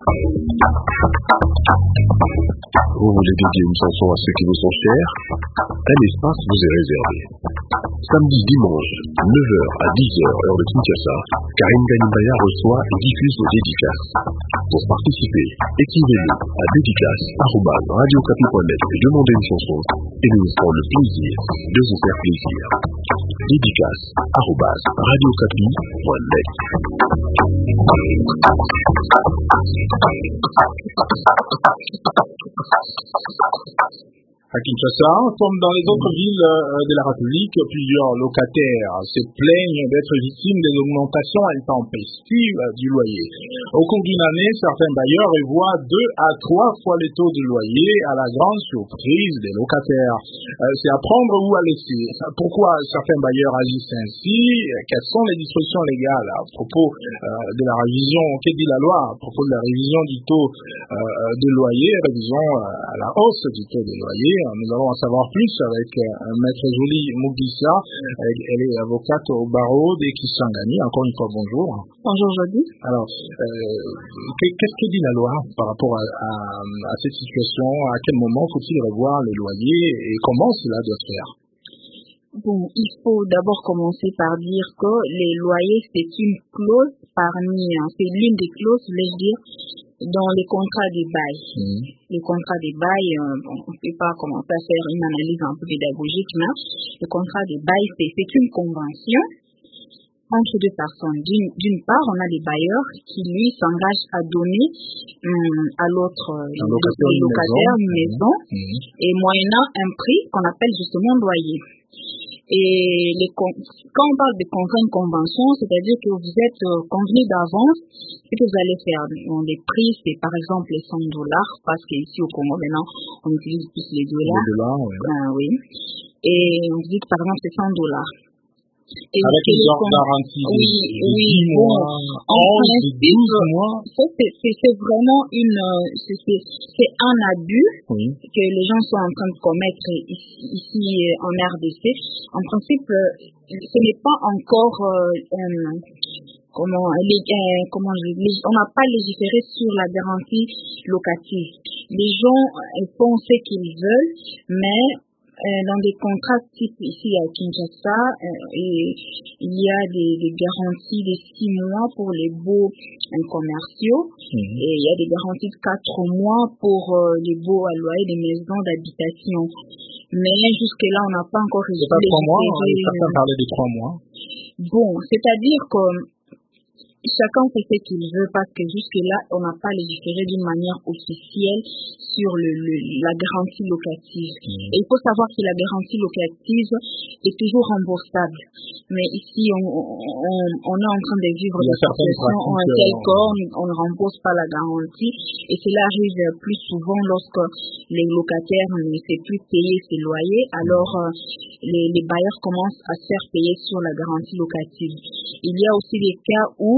Vous voulez dédier une chanson à ceux qui vous sont chers? Un espace vous est réservé. Samedi, dimanche, 9h à 10h, heure de Kinshasa, Karine Ganibaya reçoit et diffuse vos dédicaces. Pour participer, écrivez-nous à dédicace@radiocapi.net et demandez une chanson et nous nous ferons le plaisir de vous faire plaisir. Dédicace@radiocapi.net. À Kinshasa, comme dans les autres villes de la République, plusieurs locataires se plaignent d'être victimes des augmentations intempestives du loyer. Au cours d'une année, certains bailleurs revoient 2 à 3 fois les taux de loyer, à la grande surprise des locataires. C'est à prendre ou à laisser. Pourquoi certains bailleurs agissent ainsi? Quelles sont les dispositions légales à propos de la révision? Que dit la loi à propos de la révision du taux de loyer, révision à la hausse du taux de loyer? Nous allons en savoir plus avec Maître Julie Mugisa. Elle est avocate au barreau des Kisangani. Encore une fois, bonjour. Bonjour, Jody. Alors, qu'est-ce que dit la loi par rapport à cette situation? À quel moment faut-il revoir les loyers et comment cela doit se faire? Bon, il faut d'abord commencer par dire que les loyers, c'est une clause c'est l'une des clauses, voulais-je dire, dans les contrats des bails. Les contrats des bails, on ne peut pas commencer à faire une analyse un peu pédagogique, mais le contrat des bails, c'est une convention entre deux personnes. D'une part, on a des bailleurs qui, lui, s'engagent à donner à l'autre locataire une maison et moyennant un prix qu'on appelle justement loyer. Et quand on parle de contrat de convention, c'est-à-dire que vous êtes convenu d'avance ce que vous allez faire. Bon, les prix, c'est par exemple les $100, parce qu'ici au Congo, maintenant, on utilise plus les dollars. Les dollars, oui. Et on dit que par exemple, c'est $100. Et avec une garantie de 10 mois, 11, 12 mois. C'est vraiment c'est un abus que les gens sont en train de commettre ici en RDC. En principe, ce n'est pas encore on n'a pas légiféré sur la garantie locative. Les gens font ce qu'ils veulent, mais dans des contrats type ici à Kinshasa, il y a des garanties de 6 mois pour les baux commerciaux et il y a des garanties de 4 mois pour les baux à loyer des maisons d'habitation. Mais jusque-là, on n'a pas encore réussi. C'est pas 3 mois, certains parlaient de 3 mois. Bon, c'est-à-dire que chacun fait ce qu'il veut parce que jusque-là, on n'a pas légiféré d'une manière officielle sur la garantie locative. Et il faut savoir que la garantie locative est toujours remboursable. Mais ici, on est en train de vivre des situations en laquelle on ne rembourse pas la garantie. Et cela arrive plus souvent lorsque les locataires ne savent plus payer ses loyers. Alors, les bailleurs commencent à se faire payer sur la garantie locative. Il y a aussi des cas où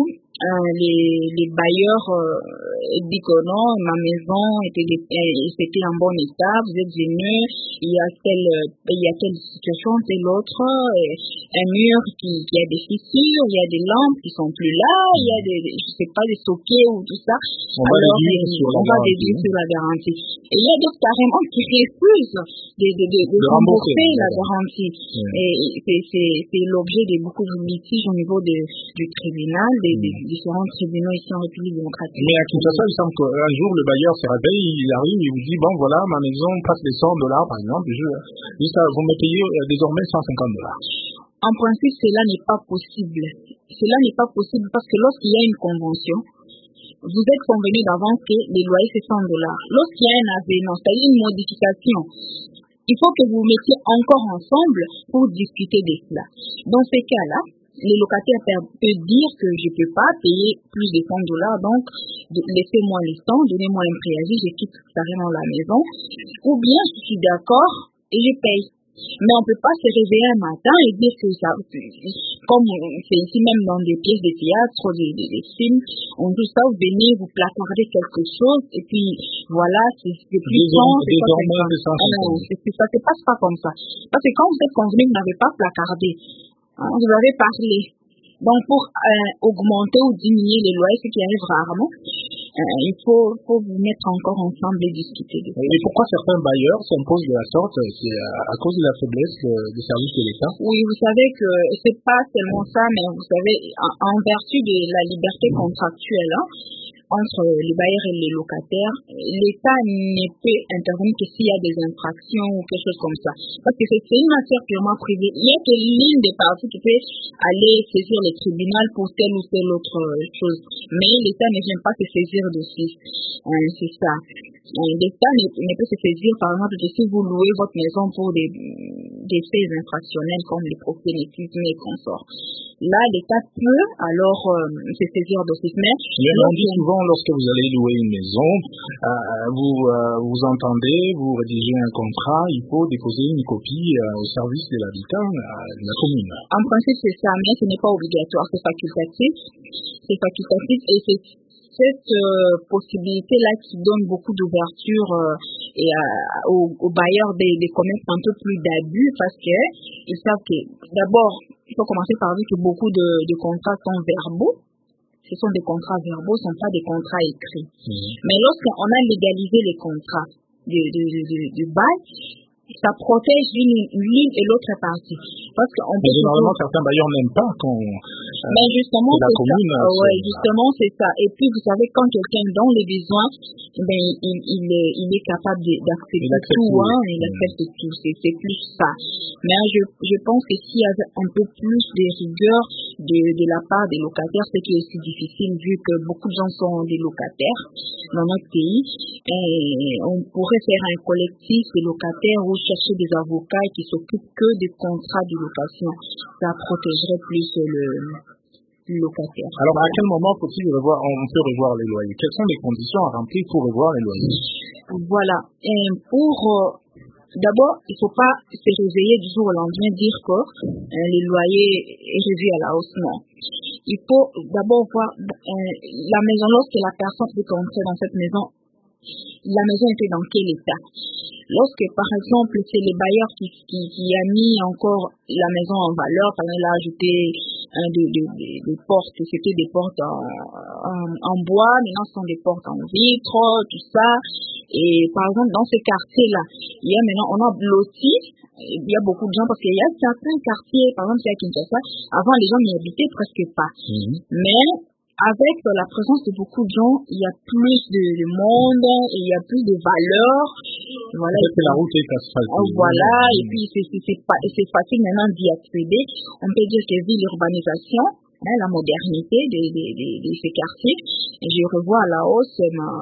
les bailleurs disent que non, ma maison c'était en bon état, vous êtes venu, il y a telle situation, telle autre, un mur qui a des fissures, il y a des lampes qui sont plus là, il y a je sais pas, des sockets ou tout ça. On va déduire sur la garantie. Et il y a d'autres carrément qui refusent de rembourser la garantie. Et c'est l'objet de beaucoup de litiges au niveau du tribunal, des différents tribunaux ici en République démocratique. Mais à Kinshasa, il semble qu'un jour, le bailleur se réveille, il arrive, il vous dit, bon voilà, ma maison passe les $100 par exemple, vous me payez désormais $150. En principe, cela n'est pas possible. Cela n'est pas possible parce que lorsqu'il y a une convention, vous êtes convenu d'avance que les loyers c'est $100. Lorsqu'il y a un avenant, c'est-à-dire une modification, il faut que vous vous mettiez encore ensemble pour discuter de cela. Dans ces cas-là, les locataires peuvent dire que je ne peux pas payer plus de $100, donc laissez-moi le temps, donnez-moi un préavis, je quitte carrément la maison. Ou bien, je suis d'accord et je paye. Mais on ne peut pas se réveiller un matin et dire que ça, comme c'est ici même dans des pièces de théâtre, des films, on dit ça, vous venez, vous placardez quelque chose, et puis voilà, c'est plus long, ça se passe pas comme ça. Parce que quand vous êtes convenu, vous n'avez pas placardé, vous avez parlé. Donc pour augmenter ou diminuer les loyers, ce qui arrive rarement, il faut vous mettre encore ensemble et discuter de ça. Et pourquoi certains bailleurs s'imposent de la sorte? C'est à cause de la faiblesse des services de l'État? Oui, vous savez que c'est pas seulement ça, mais vous savez, en vertu de la liberté contractuelle, entre les bailleurs et les locataires, l'État ne peut intervenir que s'il y a des infractions ou quelque chose comme ça. Parce que c'est une matière purement privée. Il n'y a que l'une des parties qui peut aller saisir le tribunal pour telle ou telle autre chose. Mais l'État ne vient pas se saisir d'office. C'est ça. L'État ne peut se saisir, par exemple, que si vous louez votre maison pour des faits infractionnels comme les proxénétisme et consorts. Là, l'État peut alors se saisir d'office. Mais on dit souvent, lorsque vous allez louer une maison, vous entendez, vous rédigez un contrat, il faut déposer une copie au service de l'habitat de la commune. En principe, c'est ça, mais ce n'est pas obligatoire, c'est facultatif. C'est facultatif et c'est cette possibilité-là qui donne beaucoup d'ouverture aux bailleurs des commerces un peu plus d'abus parce qu'ils savent que, d'abord, il faut commencer par dire que beaucoup de contrats sont verbaux. Ce sont des contrats verbaux, ce ne sont pas des contrats écrits. Mais lorsqu'on a légalisé les contrats de bail, ça protège l'une et l'autre partie. Parce qu'on peut généralement, certains bailleurs n'aiment pas qu'on... Mais justement, la commune, justement, c'est ça. Et puis, vous savez, quand quelqu'un est dans les besoins, il est capable d'accepter tout, il accepte tout. C'est plus ça. Mais je pense que s'il y avait un peu plus de rigueur de la part des locataires, c'est qui est aussi difficile vu que beaucoup de gens sont des locataires dans notre pays. Et on pourrait faire un collectif de locataires ou chercher des avocats qui s'occupent que des contrats de location. Ça protégerait plus le locataire. Alors, à quel moment on peut revoir les loyers? Quelles sont les conditions à remplir pour revoir les loyers? Voilà. Et d'abord, il ne faut pas se réveiller du jour au lendemain dire que les loyers est revu à la hausse. Non. Il faut d'abord voir la maison. Lorsque la personne est entrée dans cette maison, la maison était dans quel état? Lorsque, par exemple, c'est les bailleurs qui a mis encore la maison en valeur, par exemple, il a ajouté des portes, c'était des portes en bois, maintenant ce sont des portes en vitre, tout ça. Et par exemple, dans ces quartiers-là, on a blotti, il y a beaucoup de gens, parce qu'il y a certains quartiers, par exemple, à Kinshasa, avant les gens n'y habitaient presque pas. Mais avec la présence de beaucoup de gens, il y a plus de monde, et il y a plus de valeurs. Voilà. La route est asphaltée. Voilà, et puis c'est facile maintenant d'y accéder. On peut dire que vu l'urbanisation, la modernité de ces quartiers, je revois à la hausse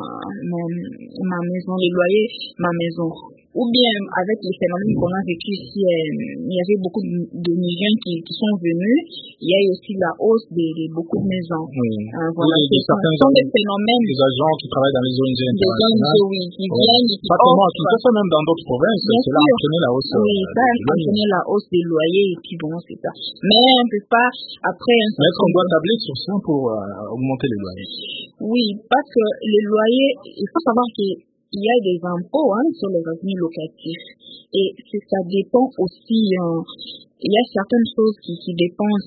ma maison, les loyers, ma maison. Ou bien, avec les phénomènes qu'on a vécu ici, il y avait beaucoup de migrants qui sont venus. Il y a aussi la hausse de beaucoup de maisons. Voilà, ce sont des phénomènes. Des agents qui travaillent dans les ONG internationales. Qui viennent et qui pas seulement à Kinshasa, même dans d'autres provinces. Cela a entraîné la hausse. Oui, ça a entraîné la hausse des loyers. Et puis bon, c'est ça. Mais on ne peut pas, après... Mais est-ce qu'on doit tabler sur ça pour augmenter les loyers? Oui, parce que les loyers, il faut savoir qu'il y a des impôts sur les revenus locatifs. Et ça dépend aussi, il y a certaines choses qui dépendent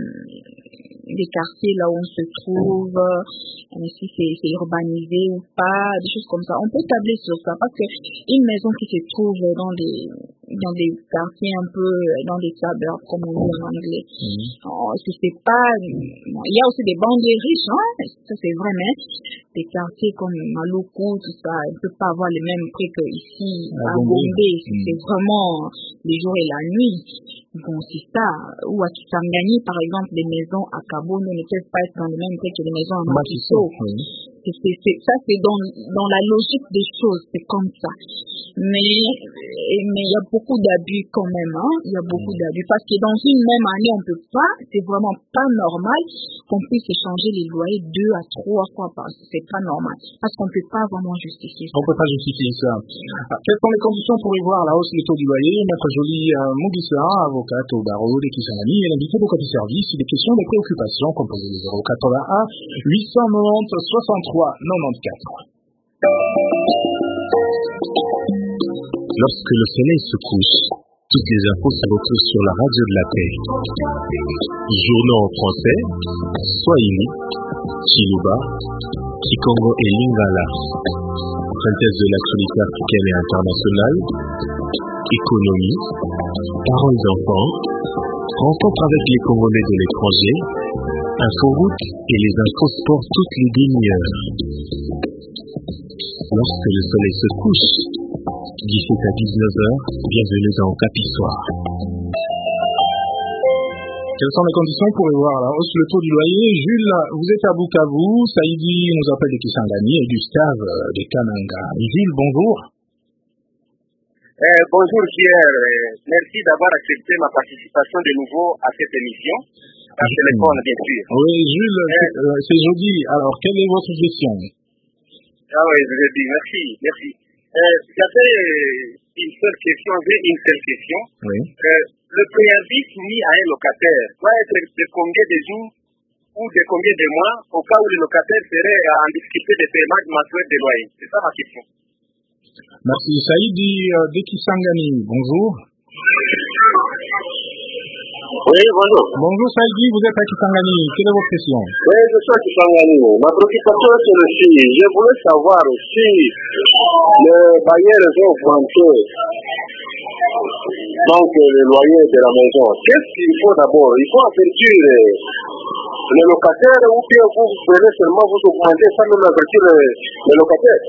des quartiers là où on se trouve, si c'est urbanisé ou pas, des choses comme ça. On peut tabler sur ça parce que une maison qui se trouve dans des quartiers un peu, dans des suburbs, comme on dit en anglais, c'est pas, il y a aussi des banlieues riches, ça c'est vrai, mais des quartiers comme Maluku, tout ça, on ne peut pas avoir les mêmes prix qu'ici à Gombe. C'est vraiment les jours et la nuit. Bon, c'est ça. Ou à Kisangani, par exemple, les maisons à Kabono ne peuvent pas être dans le même prix que les maisons à Makiso. Ça, c'est dans la logique des choses, c'est comme ça. Mais il y a beaucoup d'abus quand même, il y a beaucoup d'abus. Parce que dans une même année, on peut pas, c'est vraiment pas normal qu'on puisse échanger les loyers 2 à 3 fois par an. C'est pas normal. Parce qu'on peut pas vraiment justifier ça. On peut pas justifier ça. Quelles sont les conditions pour y voir la hausse des taux du loyer? Maître Jolie Mugisa, avocate au barreau des Kisangani, et l'invité de côté service, des questions, des préoccupations, composées de 081 890 63 94. Lorsque le soleil se couche, toutes les infos se retrouvent sur la radio de la paix. Journaux en français, Swahili, Chiluba, Kikongo et Lingala, synthèse de l'actualité africaine et internationale, économie, paroles d'enfants, rencontre avec les Congolais de l'étranger, inforoute et les infos sport toutes les demi-heures. Lorsque le soleil se couche, 17 à 19h, bienvenue dans Capissoir. Quelles sont les conditions pour voir la hausse le taux du loyer? Jules, vous êtes à Bukavu, Saïdi nous appelle de Kisangani et Gustave de Kananga. Jules, bonjour. Bonjour Pierre, merci d'avoir accepté ma participation de nouveau à cette émission. Par téléphone, bien sûr. Oui, Jules, c'est jeudi. Alors, quelle est votre question? Ah oui, je dis merci. J'avais une seule question. Oui. Le préavis soumis à un locataire doit être de combien de jours ou de combien de mois au cas où le locataire serait en difficulté de paiement mensuel de loyer? C'est ça ma question. Merci. Saïdi de Kisangani, bonjour. Oui, bonjour. Bonjour Saïdi, vous êtes à Kisangani. Quelle est votre question? Oui, je suis à Kisangani. Ma préoccupation c'est le suivi. Je voulais savoir si le bailleur veut augmenter donc le loyer de la maison. Qu'est-ce qu'il faut d'abord? Il faut avertir le locataire ou bien vous venez seulement vous augmenter sans même avertir le locataire?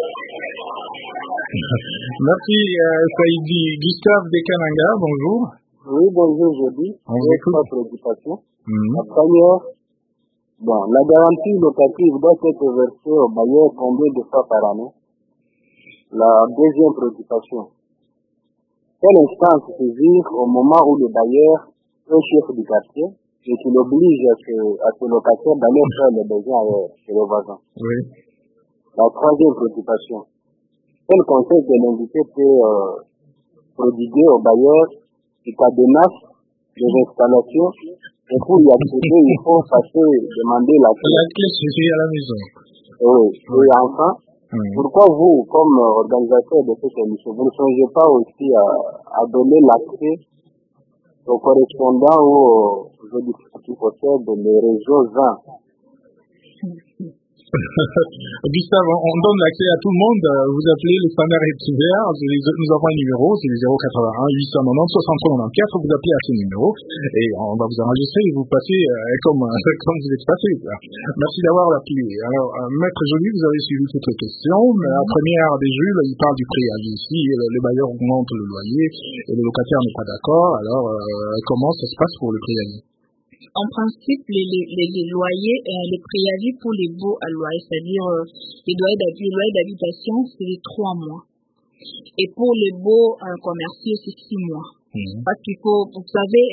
Merci Saïdi. Gustave de Kananga, bonjour. Oui, bonjour, jeudi. J'ai trois préoccupations. La première, la garantie locative doit être versée au bailleur combien de fois par année? La deuxième préoccupation, quelle instance saisir au moment où le bailleur est chef du quartier et qu'il oblige à ce locataire d'aller faire les besoins chez le voisin? Oui. La troisième préoccupation, quel conseil que l'invité peut prodiguer au bailleur du cas de menace, des installations, et pour y accéder, il faut demander la clé. La clé suffit à la maison. Oui. Et enfin, pourquoi vous, comme organisateur de cette émission, vous ne songez pas aussi à donner l'accès aux correspondants ou aux auditeurs qui possèdent les réseaux 20? Gustave, on donne l'accès à tout le monde. Vous appelez, le standard est ouvert. Nous avons un numéro, c'est le 081 890 63 94. Vous appelez à ce numéro et on va vous enregistrer et vous passez comme vous êtes passé. Merci d'avoir appelé. Alors, Maître Joly, vous avez suivi toutes les questions. La première des Jules, il parle du préavis. Si le bailleur augmente le loyer et le locataire n'est pas d'accord, alors comment ça se passe pour le préavis? En principe, les loyers, les préavis pour les baux à loyer, c'est-à-dire les loyers d'habitation, c'est les 3 mois. Et pour les baux commerciaux, c'est 6 mois. Parce qu'il faut, vous savez,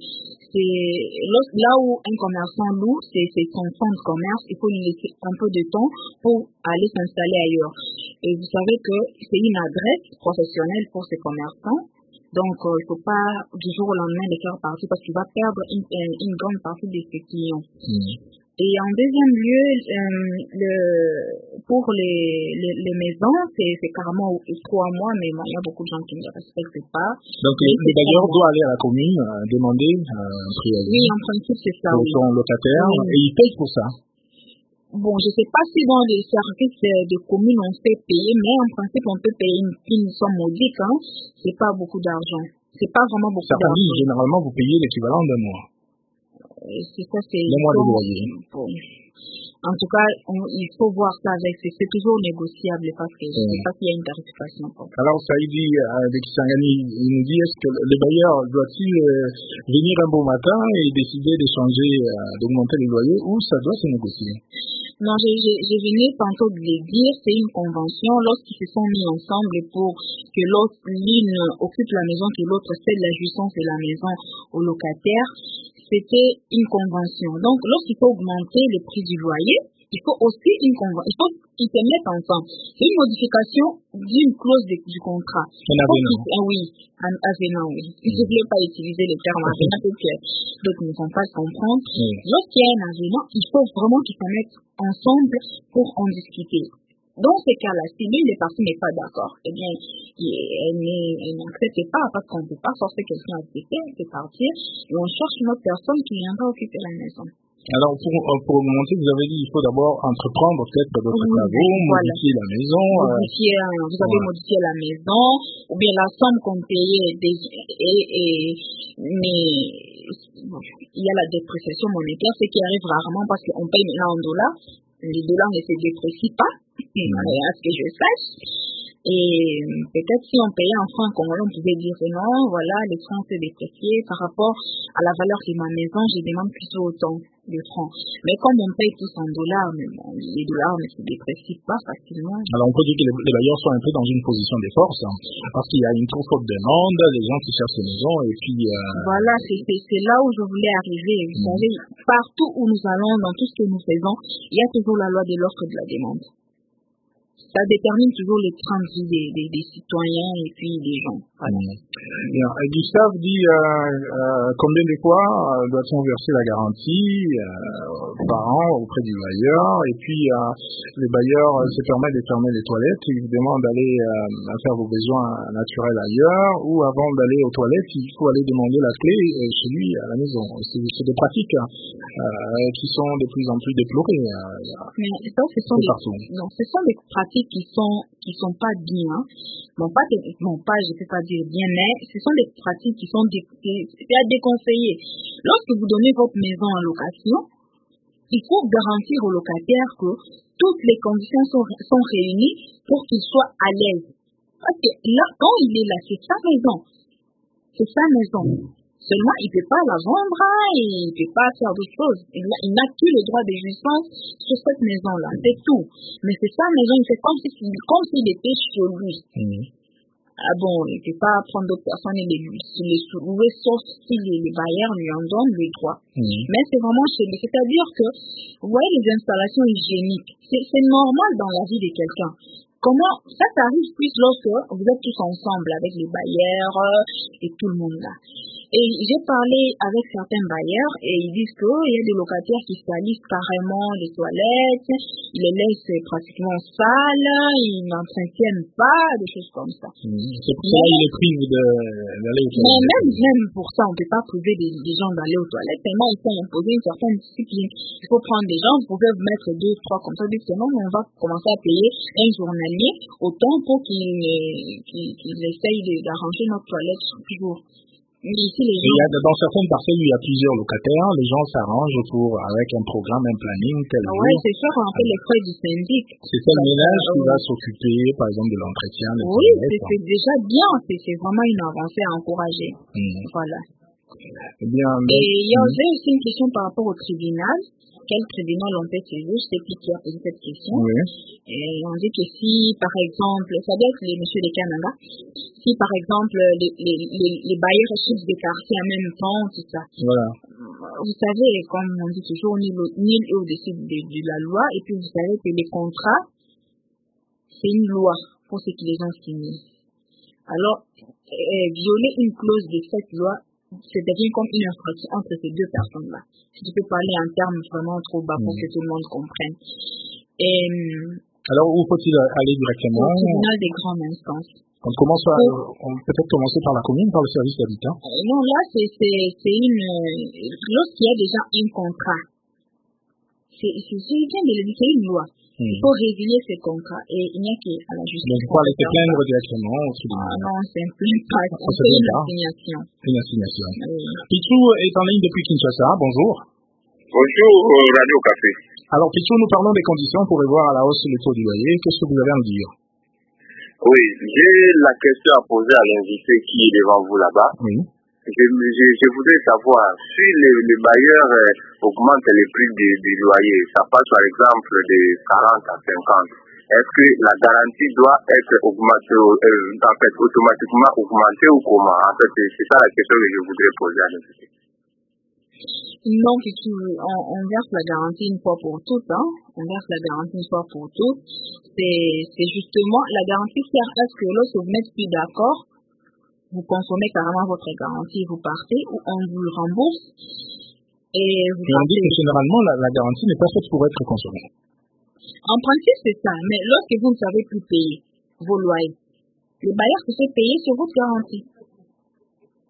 là où un commerçant loue, c'est son fonds de commerce, il faut lui laisser un peu de temps pour aller s'installer ailleurs. Et vous savez que c'est une adresse professionnelle pour ces commerçants. Donc, il ne faut pas du jour au lendemain les faire partir parce qu'il va perdre une grande partie de ses clients. Et en deuxième lieu, pour les maisons, c'est carrément 3 mois, mais il y a beaucoup de gens qui ne le respectent pas. Donc, le bailleur doit aller à la commune demander un préavis. Oui, en principe, c'est ça. Pour son locataire, et il paye pour ça. Bon, je ne sais pas si dans les services de commune on fait payer, mais en principe on peut payer une somme modique. C'est pas beaucoup d'argent. C'est pas vraiment beaucoup d'argent. Généralement, vous payez l'équivalent d'un mois. C'est ça, c'est. Le mois de loyer. Bon. En tout cas, il faut voir ça avec. C'est toujours négociable parce que je ne sais pas s'il y a une tarification. Alors, Saïdi de Kisangani, il nous dit, est-ce que le bailleur doit-il venir un beau matin et décider de changer, d'augmenter les loyers, ou ça doit se négocier? Non, j'ai venu tantôt de le dire, c'est une convention. Lorsqu'ils se sont mis ensemble pour que l'une occupe la maison, que l'autre cède la jouissance de la maison au locataire, c'était une convention. Donc, lorsqu'il faut augmenter le prix du loyer, il faut aussi une convention. Il faut qu'ils se mettent ensemble. C'est une modification d'une clause du contrat. Un avenant. Oui, un avenant, oui. Je ne voulais pas utiliser le terme avenant parce que d'autres ne vont pas le comprendre. Lorsqu'il y a un avenant, il faut vraiment qu'ils se mettent ensemble pour en discuter. Dans ces cas-là, si l'une des parties n'est pas d'accord, eh bien, elle n'accepte pas parce qu'on ne peut pas forcer quelqu'un à accepter, de partir, et on cherche une autre personne qui viendra occuper la maison. Alors, pour augmenter, vous avez dit qu'il faut d'abord entreprendre peut-être d'autres travaux, modifier la maison. Vous avez modifié la maison, ou bien la somme qu'on payait, mais il y a la dépréciation monétaire, ce qui arrive rarement parce qu'on paye maintenant en dollars. Les dollars ne se déprécient pas, à ce que je sache. Et peut-être si on payait en francs congolais, on pouvait dire que non, voilà, les francs se déprécier par rapport à la valeur de ma maison, je demande plutôt autant de francs. Mais comme on paye tous en dollars, mais bon, les dollars ne se déprécient pas facilement. Alors on peut dire que les bailleurs sont un peu dans une position de force, hein, parce qu'il y a une trop forte demande, les gens qui cherchent des maisons, et puis... Voilà, c'est là où je voulais arriver. Vous savez, partout où nous allons, dans tout ce que nous faisons, il y a toujours la loi de l'offre et de la demande. Ça détermine toujours les trains de vie des citoyens et puis des gens. Voilà. Bien. Gustave dit combien de fois doit-on verser la garantie par an auprès du bailleur, et puis les bailleurs se permettent de fermer les toilettes, ils vous demandent d'aller faire vos besoins naturels ailleurs, ou avant d'aller aux toilettes, il faut aller demander la clé chez lui à la maison. C'est des pratiques qui sont de plus en plus déplorées. Mais ça, ce sont des pratiques qui sont pas bien. Je peux pas dire bien, mais ce sont des pratiques qui sont à déconseiller. Lorsque vous donnez votre maison en location, il faut garantir au locataire que toutes les conditions sont réunies pour qu'il soit à l'aise. Parce que là, quand il est là, c'est sa maison. C'est sa maison. Seulement, il ne peut pas la vendre, il ne peut pas faire d'autres choses. Il n'a plus le droit de jouissance sur cette maison-là. C'est tout. Mais c'est sa maison, il fait comme s'il était chez lui. Ah bon, il ne peut pas prendre d'autres personnes et les louer, sauf si les bailleurs lui en donnent le droit. Mais c'est vraiment chez lui. C'est-à-dire que, vous voyez les installations hygiéniques, c'est normal dans la vie de quelqu'un. Comment ça arrive plus lorsque vous êtes tous ensemble avec les bailleurs et tout le monde là. Et j'ai parlé avec certains bailleurs et ils disent qu'il y a des locataires qui salissent carrément les toilettes, ils les laissent pratiquement sales, ils n'entretiennent pas, des choses comme ça. C'est pour ça qu'ils les privent d'aller aux toilettes. Mais même pour ça, on ne peut pas priver des gens d'aller aux toilettes, tellement ils sont imposés une certaine discipline. Il faut prendre des gens, vous pouvez vous mettre 2, 3 comme ça, sinon on va commencer à payer un journalier autant pour qu'ils essayent d'arranger notre toilette toujours. Ici, dans certaines parcelles, il y a plusieurs locataires, les gens s'arrangent avec un programme, un planning, tel jour. Oui, c'est sûr, on fait les frais du syndic. C'est tel ménage qui va s'occuper, par exemple, de l'entretien. Oui, c'est déjà bien, c'est vraiment une avancée à encourager. Voilà. Eh bien, et il y a aussi une question par rapport au tribunal. Quel tribunal on peut saisir? Je sais plus qui a posé cette question. Oui. Et on dit que si, par exemple, ça doit être les messieurs du Canada, si par exemple les bailleurs chiffres des quartiers en même temps, tout ça. Voilà. Vous savez, comme on dit toujours, nul est au-dessus de la loi, et puis vous savez que les contrats, c'est une loi pour ceux qui les ont signés. Alors, violer une clause de cette loi, ça devient comme une infraction entre ces deux personnes-là. Si tu peux parler en termes vraiment trop bas pour que tout le monde comprenne. Alors, où faut-il aller directement? Au tribunal des grandes instances. On peut-être commencer par la commune, par le service d'habitat. Non, là, lorsqu'il y a déjà un contrat, c'est une loi. Il faut résilier ce contrat et il n'y a qu'à la justice. Donc, il faut aller se plaindre directement au tribunal. Non, c'est un plaint pas. On fait une assignation. Une assignation. Pichou est en ligne depuis Kinshasa. Bonjour. Bonjour, Radio Café. Alors, Pichou, nous parlons des conditions pour revoir à la hausse les taux du loyer. Qu'est-ce que vous avez à nous dire? Oui, j'ai la question à poser à l'invité qui est devant vous là-bas. Oui. Je voudrais savoir si les bailleurs augmentent les prix du loyer, ça passe par exemple de 40 à 50. Est-ce que la garantie doit être augmentée, automatiquement augmentée ou comment? En fait, c'est ça la question que je voudrais poser à l'invité. Non, on verse la garantie une fois pour toutes. On verse la garantie une fois pour toutes. C'est justement la garantie sert à ce que lorsque vous n'êtes plus d'accord, vous consommez carrément votre garantie, vous partez ou on vous le rembourse. Et vous on dit que généralement la garantie n'est pas faite pour être consommée. En principe, c'est ça. Mais lorsque vous ne savez plus payer vos loyers, le bailleur se fait payer sur votre garantie.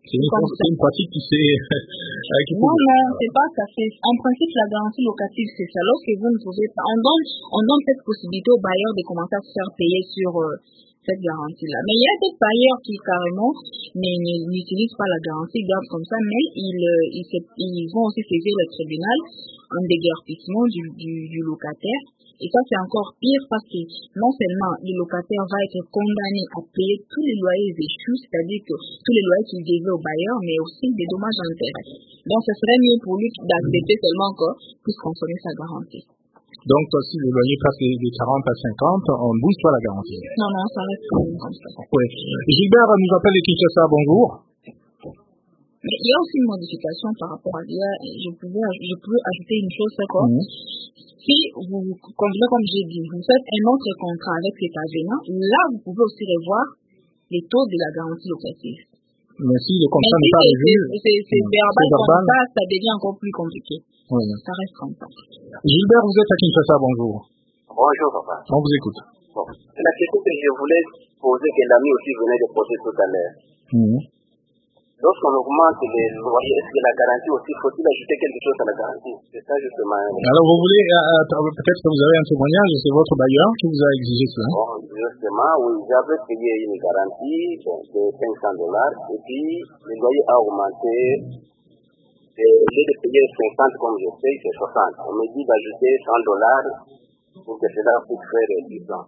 C'est une pratique qui s'est... Non, c'est pas ça. En principe, la garantie locative, c'est ça. Lorsque vous ne pouvez pas... On donne cette possibilité aux bailleurs de commencer à se faire payer sur cette garantie-là. Mais il y a des bailleurs qui, carrément, n'utilisent pas la garantie, gardent comme ça, mais ils vont aussi saisir le tribunal en déguerpissement du locataire. Et ça, c'est encore pire parce que non seulement le locataire va être condamné à payer tous les loyers échus, c'est-à-dire que tous les loyers qu'il devait au bailleur, mais aussi des dommages en intérêts. Donc, ce serait mieux pour lui d'accepter seulement qu'on puisse consommer sa garantie. Donc, si le loyer passe de 40 à 50, on ne bouge pas la garantie. Non, ça reste comme ça. Oui. Gilbert nous appelle de Kinshasa, bonjour. Mais il y a aussi une modification par rapport à l'IA. Je peux ajouter une chose, c'est quoi? Si vous, comme j'ai dit, vous faites un autre contrat avec cet avenant, là, vous pouvez aussi revoir les taux de la garantie locative. Mais si le contrat n'est pas revu, c'est verbal comme ça devient encore plus compliqué. Oui. Ça reste comme ça. Gilbert, vous êtes à Kinshasa, bonjour. Bonjour, papa. On vous écoute. Bon. La question que je voulais poser, que l'ami aussi venait de poser tout à l'heure. Lorsqu'on augmente les loyers, est-ce que la garantie aussi, faut-il ajouter quelque chose à la garantie? C'est ça justement. Alors vous voulez, peut-être que vous avez un témoignage, c'est votre bailleur qui vous a exigé cela. Bon, justement, oui, j'avais payé une garantie de $500 et puis le loyer a augmenté. Et au lieu de payer 50 comme je paye, c'est 60. On me dit d'ajouter $100 pour que cela puisse faire 10 ans.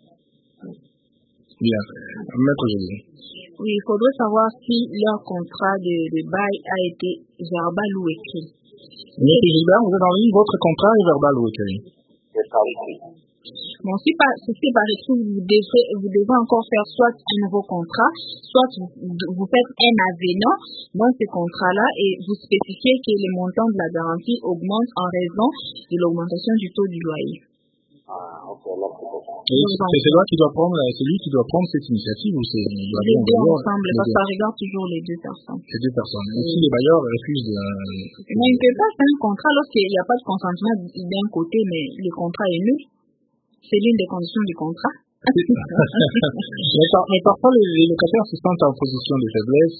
Bien. Maître Jésus. Oui, il faudrait savoir si leur contrat de bail a été verbal ou écrit. Maître Gilbert, vous êtes en ligne, votre contrat est verbal ou écrit? C'est par écrit. Bon, si c'est par écrit, vous devez encore faire soit un nouveau contrat, soit vous faites un avenant dans ce contrat-là et vous spécifiez que le montant de la garantie augmente en raison de l'augmentation du taux du loyer. Ok, merci beaucoup. Et c'est lui qui doit prendre cette initiative ou c'est les deux ensemble, parce que ça regarde toujours les deux personnes. Les deux personnes. Et si les bailleurs refusent de... Mais il ne peut pas faire un contrat lorsqu'il n'y a pas de consentement d'un côté, mais le contrat est nul. C'est l'une des conditions du contrat. mais parfois les locataires se sentent en position de faiblesse.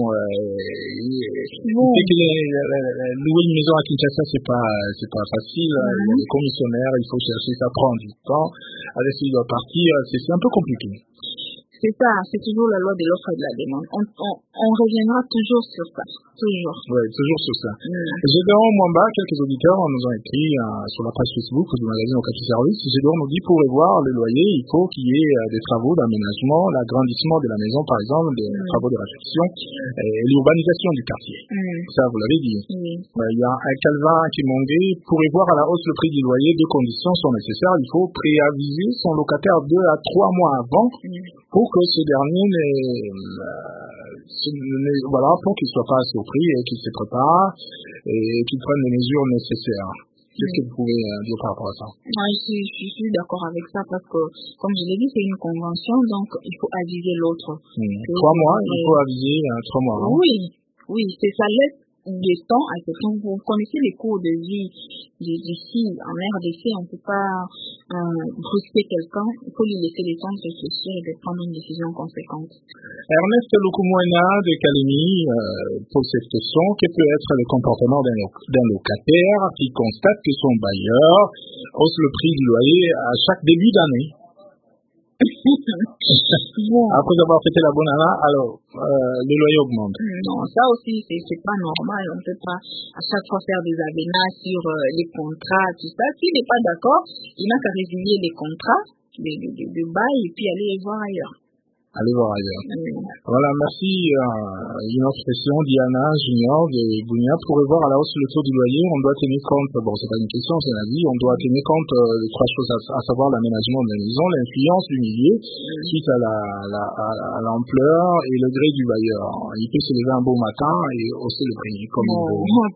Louer une maison à Kinshasa, c'est pas facile. Il y a des commissionnaires, il faut chercher, ça prend du temps. Alors s'il doit partir, c'est un peu compliqué. C'est ça, c'est toujours la loi de l'offre et de la demande. On reviendra toujours sur ça. Toujours. Oui, toujours sur ça. Gédéon Mwamba, quelques auditeurs nous ont écrit sur la page Facebook du magazine Okapi Service. Gédéon nous dit pour revoir le loyer, il faut qu'il y ait des travaux d'aménagement, l'agrandissement de la maison par exemple, des travaux de réfection et l'urbanisation du quartier. Ça, vous l'avez dit. Il y a un Calvin qui demandé pour revoir à la hausse le prix du loyer, deux conditions sont nécessaires. Il faut préaviser son locataire 2 à 3 mois avant pour que ce dernier pour qu'il ne soit pas surpris et qu'il se prépare et qu'il prenne les mesures nécessaires. Qu'est-ce que vous pouvez dire par rapport à ça? Je suis d'accord avec ça parce que, comme je l'ai dit, c'est une convention, donc il faut aviser l'autre. 3 mois, il faut aviser 3 mois. Hein? Oui, c'est ça laisse du temps à quelqu'un. Vous connaissez les cours de vie d'ici, en RDC, on ne peut pas brusquer quelqu'un, il faut lui laisser le temps de réfléchir et de prendre une décision conséquente. Ernest Lukumwena de Kalemi pose cette question. Quel peut être le comportement d'un locataire qui constate que son bailleur hausse le prix du loyer à chaque début d'année? Après avoir fêté la bonne année, alors le loyer augmente. Non, ça aussi c'est pas normal. On ne peut pas à chaque fois faire des avénements sur les contrats, tout ça. S'il n'est pas d'accord, il n'a qu'à résilier les contrats de bail et puis aller les voir ailleurs. Allez voir ailleurs. Voilà, merci. Une autre question, Diana Junior de Bounia. Pour revoir à la hausse le taux du loyer, on doit tenir compte, bon, c'est pas une question, c'est un avis, on doit tenir compte de 3 choses, à savoir l'aménagement de la maison, l'influence du milieu, suite à l'ampleur et le gré du bailleur. Il peut se lever un beau matin et hausser le prix, comme il veut. Non.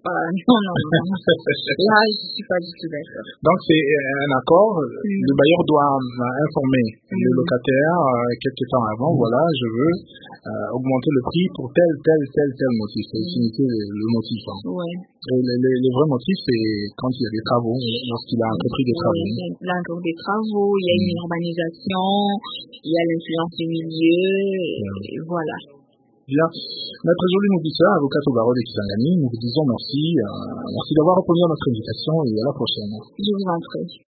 Là, je suis pas du tout d'accord. Donc, c'est un accord. Le bailleur doit informer le locataire quelques temps avant. Voilà, je veux augmenter le prix pour tel motif. C'est signifier le motif. Hein. Ouais. Et le vrai motif, c'est quand il y a des travaux, lorsqu'il a entrepris des travaux. L'encours des travaux, il y a une urbanisation, il y a l'influence du milieu, et voilà. Bien. Maître Jolie Moubissa, avocate au barreau de Kisangani, nous vous disons merci. Merci d'avoir répondu à notre invitation et à la prochaine. Je vous en prie.